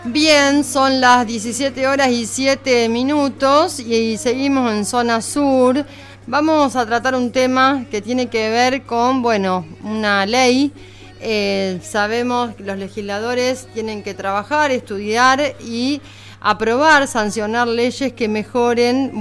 Bien, son las 17 horas y 7 minutos y seguimos en zona sur. Vamos a tratar un tema que tiene que ver con, una ley. Sabemos que los legisladores tienen que trabajar, estudiar y aprobar, sancionar leyes que mejoren,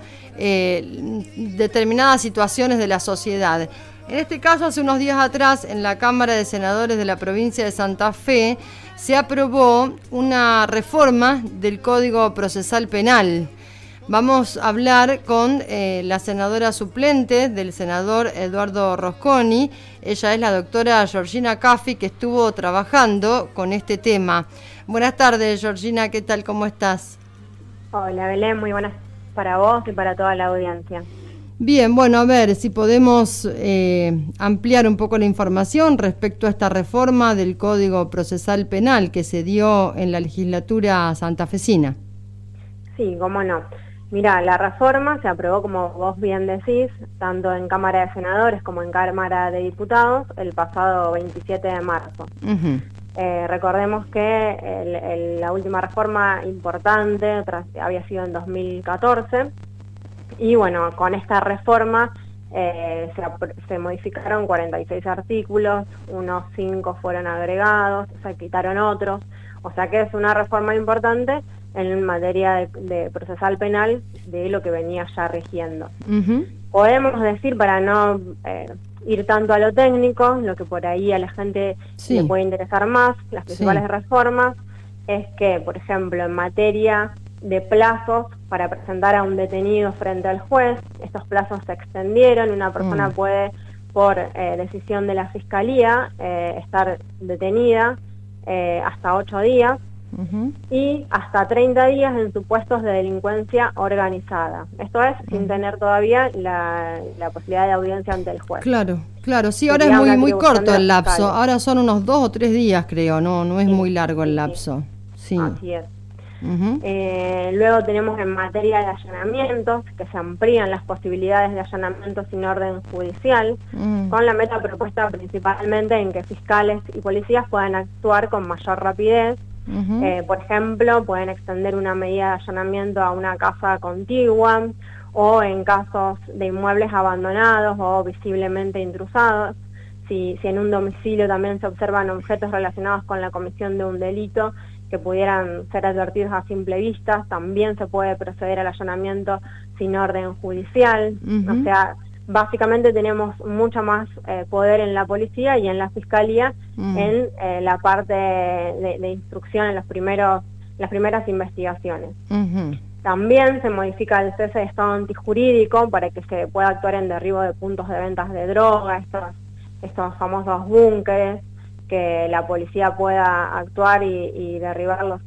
determinadas situaciones de la sociedad. En este caso, hace unos días atrás, en la Cámara de Senadores de la provincia de Santa Fe, se aprobó una reforma del Código Procesal Penal. Vamos a hablar con la senadora suplente del senador Eduardo Rosconi. Ella es la doctora Georgina Caffi, que estuvo trabajando con este tema. Buenas tardes, Georgina, ¿qué tal? ¿Cómo estás? Hola, Belén, muy buenas para vos y para toda la audiencia. Bien, a ver si podemos ampliar un poco la información respecto a esta reforma del Código Procesal Penal que se dio en la legislatura santafesina. Sí, cómo no. Mirá, la reforma se aprobó, como vos bien decís, tanto en Cámara de Senadores como en Cámara de Diputados el pasado 27 de marzo. Uh-huh. Recordemos que la última reforma importante había sido en 2014. Y bueno, con esta reforma se modificaron 46 artículos, unos 5 fueron agregados, se quitaron otros, o sea que es una reforma importante en materia de procesal penal de lo que venía ya rigiendo. Uh-huh. Podemos decir, para no ir tanto a lo técnico, lo que por ahí a la gente le puede interesar más, las principales reformas, es que, por ejemplo, en materia de plazos para presentar a un detenido frente al juez, estos plazos se extendieron, una persona puede, por decisión de la Fiscalía, estar detenida hasta 8 días, uh-huh, y hasta 30 días en supuestos de delincuencia organizada. Esto es sin tener todavía la posibilidad de audiencia ante el juez. Claro, sí, ahora es muy corto el lapso, ahora son unos 2 o 3 días creo, no es muy largo el lapso. Sí. Así es. Uh-huh. Luego tenemos en materia de allanamientos, que se amplían las posibilidades de allanamiento sin orden judicial, con la meta propuesta principalmente en que fiscales y policías puedan actuar con mayor rapidez. Uh-huh. Por ejemplo, pueden extender una medida de allanamiento a una casa contigua, o en casos de inmuebles abandonados o visiblemente intrusados. Si en un domicilio también se observan objetos relacionados con la comisión de un delito que pudieran ser advertidos a simple vista, también se puede proceder al allanamiento sin orden judicial. Uh-huh. O sea, básicamente tenemos mucho más poder en la policía y en la fiscalía en la parte de instrucción, en las primeras investigaciones. Uh-huh. También se modifica el cese de estado antijurídico para que se pueda actuar en derribo de puntos de ventas de droga, estos famosos búnkeres, que la policía pueda actuar y derribarlos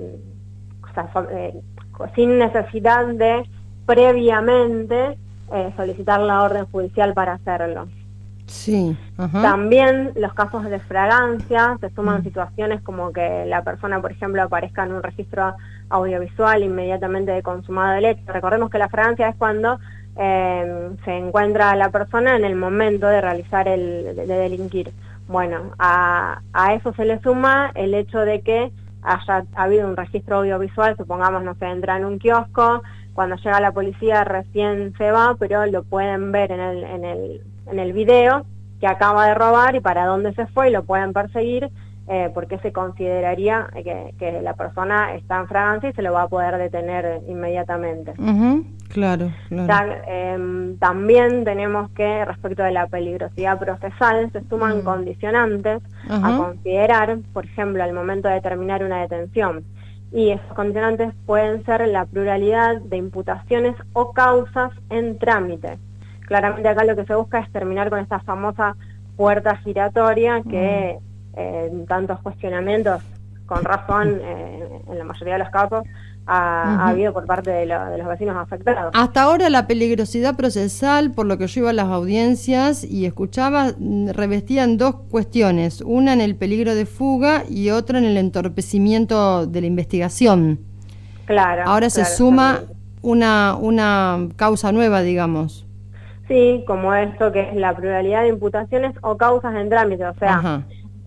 sin necesidad de previamente solicitar la orden judicial para hacerlo. Sí. Uh-huh. También los casos de fragancia, se suman situaciones como que la persona, por ejemplo, aparezca en un registro audiovisual inmediatamente de consumado el hecho. Recordemos que la fragancia es cuando se encuentra a la persona en el momento de realizar de delinquir. Bueno, a eso se le suma el hecho de que haya habido un registro audiovisual, supongamos, no sé, entra en un kiosco, cuando llega la policía recién se va, pero lo pueden ver en el video que acaba de robar y para dónde se fue, y lo pueden perseguir, porque se consideraría que la persona está en fragancia y se lo va a poder detener inmediatamente. Uh-huh. Claro. También tenemos que, respecto de la peligrosidad procesal, se suman condicionantes a considerar, por ejemplo, al momento de terminar una detención. Y esos condicionantes pueden ser la pluralidad de imputaciones o causas en trámite. Claramente acá lo que se busca es terminar con esta famosa puerta giratoria que tantos cuestionamientos, con razón, en la mayoría de los casos, ha habido por parte de los vecinos afectados. Hasta ahora la peligrosidad procesal, por lo que yo iba a las audiencias y escuchaba, revestían 2 cuestiones, una en el peligro de fuga y otra en el entorpecimiento de la investigación. Claro. Ahora se suma una causa nueva, digamos. Sí, como esto que es la pluralidad de imputaciones o causas en trámite, o sea,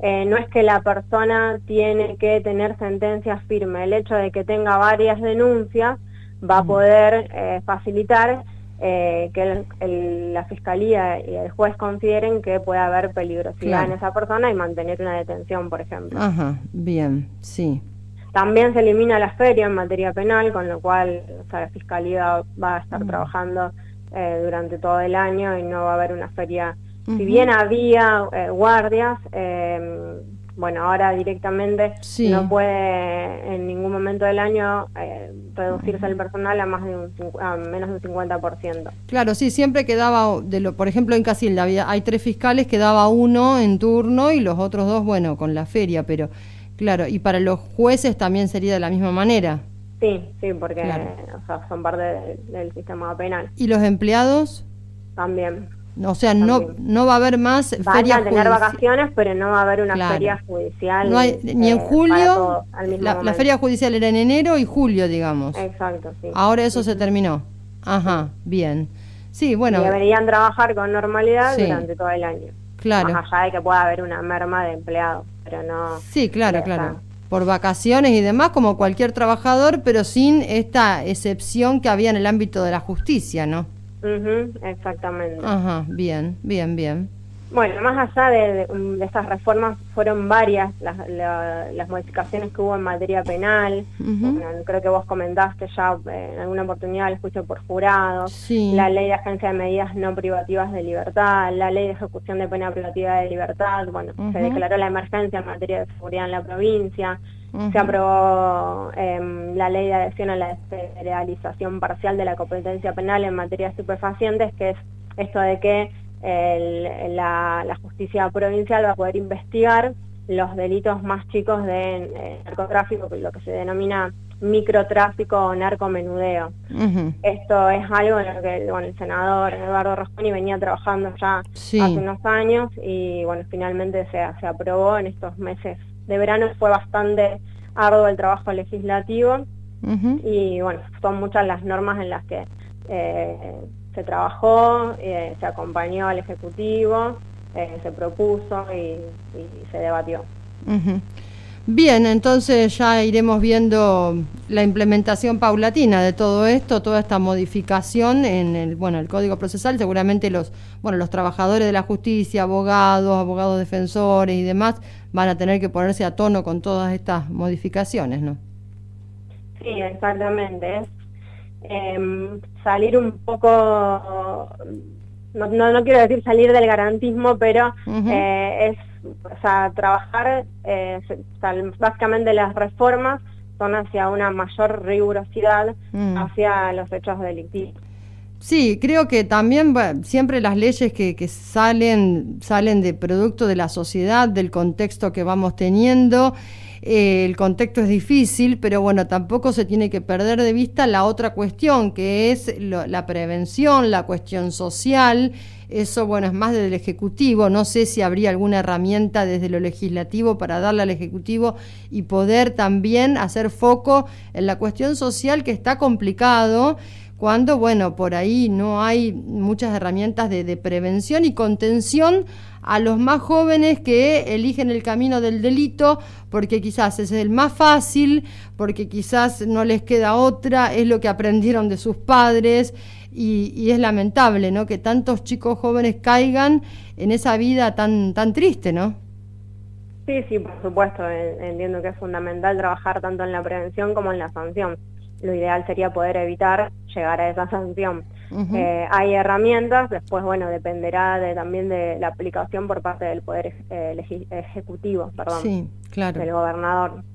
no es que la persona tiene que tener sentencia firme. El hecho de que tenga varias denuncias va a poder facilitar que la Fiscalía y el juez consideren que puede haber peligrosidad en esa persona y mantener una detención, por ejemplo. Ajá, bien, sí. También se elimina la feria en materia penal, con lo cual la Fiscalía va a estar trabajando durante todo el año y no va a haber una feria. Si bien había guardias, bueno, ahora directamente no puede en ningún momento del año reducirse el personal a menos de un 50%. Claro, sí, siempre quedaba, por ejemplo en Casilda hay 3 fiscales, quedaba uno en turno y los otros 2, bueno, con la feria, pero claro, y para los jueces también sería de la misma manera. Sí, porque o sea, son parte del sistema penal. ¿Y los empleados? También. O sea, no va a haber más feria judicial. Van a tener vacaciones, pero no va a haber una feria judicial. No hay, ni en julio, la feria judicial era en enero y julio, digamos. Exacto, sí. Ahora eso se terminó. Ajá, bien. Sí, bueno. Y deberían trabajar con normalidad durante todo el año. Claro. Más allá de que pueda haber una merma de empleados, pero no... Sí, claro. Por vacaciones y demás, como cualquier trabajador, pero sin esta excepción que había en el ámbito de la justicia, ¿no? Exactamente. Ajá, bien. Bueno, más allá de estas reformas, fueron varias las modificaciones que hubo en materia penal. Bueno, creo que vos comentaste ya en alguna oportunidad el juicio por jurado, la ley de agencia de medidas no privativas de libertad, la ley de ejecución de pena privativa de libertad. Bueno, se declaró la emergencia en materia de seguridad en la provincia. Se aprobó la ley de adhesión a la despenalización parcial de la competencia penal en materia de estupefacientes, que es esto de que la justicia provincial va a poder investigar los delitos más chicos de narcotráfico, lo que se denomina microtráfico o narcomenudeo. Esto es algo en lo que el senador Eduardo Rosconi venía trabajando ya hace unos años y bueno, finalmente se aprobó en estos meses de verano. Fue bastante arduo el trabajo legislativo y bueno, son muchas las normas en las que se trabajó, se acompañó al Ejecutivo, se propuso y se debatió. Bien, entonces ya iremos viendo la implementación paulatina de todo esto, toda esta modificación en el Código Procesal. Seguramente los trabajadores de la justicia, abogados defensores y demás van a tener que ponerse a tono con todas estas modificaciones, ¿no? Sí, exactamente. Salir un poco, no quiero decir salir del garantismo, pero es, o sea, trabajar, básicamente las reformas son hacia una mayor rigurosidad hacia los hechos delictivos. Sí, creo que también siempre las leyes que salen de producto de la sociedad, del contexto que vamos teniendo. El contexto es difícil, pero bueno, tampoco se tiene que perder de vista la otra cuestión, que es la prevención, la cuestión social. Eso, bueno, es más del Ejecutivo. No sé si habría alguna herramienta desde lo legislativo para darle al Ejecutivo y poder también hacer foco en la cuestión social, que está complicado, cuando, bueno, por ahí no hay muchas herramientas de prevención y contención a los más jóvenes que eligen el camino del delito, porque quizás es el más fácil, porque quizás no les queda otra, es lo que aprendieron de sus padres, y es lamentable, ¿no?, que tantos chicos jóvenes caigan en esa vida tan triste, ¿no? Sí, por supuesto, entiendo que es fundamental trabajar tanto en la prevención como en la sanción. Lo ideal sería poder evitar llegar a esa sanción. Hay herramientas, después, bueno, dependerá también de la aplicación por parte del Poder Ejecutivo, sí, claro, del gobernador.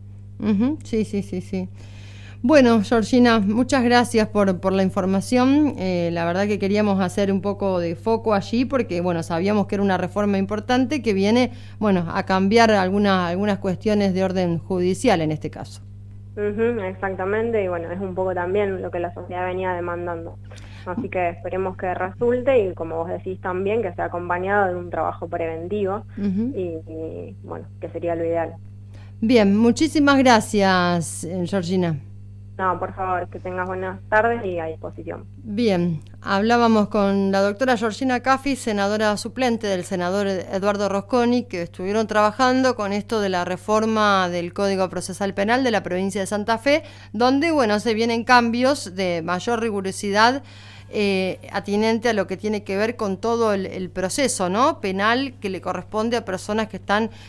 Sí. Bueno, Georgina, muchas gracias por la información. La verdad que queríamos hacer un poco de foco allí porque, bueno, sabíamos que era una reforma importante que viene, bueno, a cambiar algunas cuestiones de orden judicial en este caso. Exactamente, y bueno, es un poco también lo que la sociedad venía demandando. Así que esperemos que resulte y, como vos decís también, que sea acompañado de un trabajo preventivo y bueno, que sería lo ideal. Bien, muchísimas gracias, Georgina. No, por favor, que tengas buenas tardes y a disposición. Bien, hablábamos con la doctora Georgina Caffi, senadora suplente del senador Eduardo Rosconi, que estuvieron trabajando con esto de la reforma del Código Procesal Penal de la provincia de Santa Fe, donde, bueno, se vienen cambios de mayor rigurosidad atinente a lo que tiene que ver con todo el proceso, ¿no?, penal que le corresponde a personas que están